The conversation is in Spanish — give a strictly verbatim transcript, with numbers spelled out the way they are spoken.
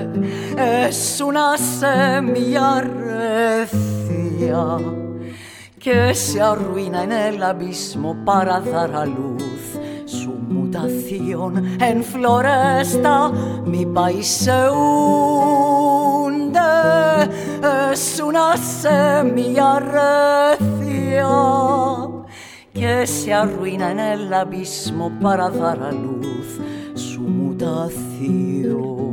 es una semilla recia que se arruina en el abismo para dar a luz. Su mutación en floresta, mi país se hunde. Es una semilla recia que se arruina en el abismo para dar a luz su mutación.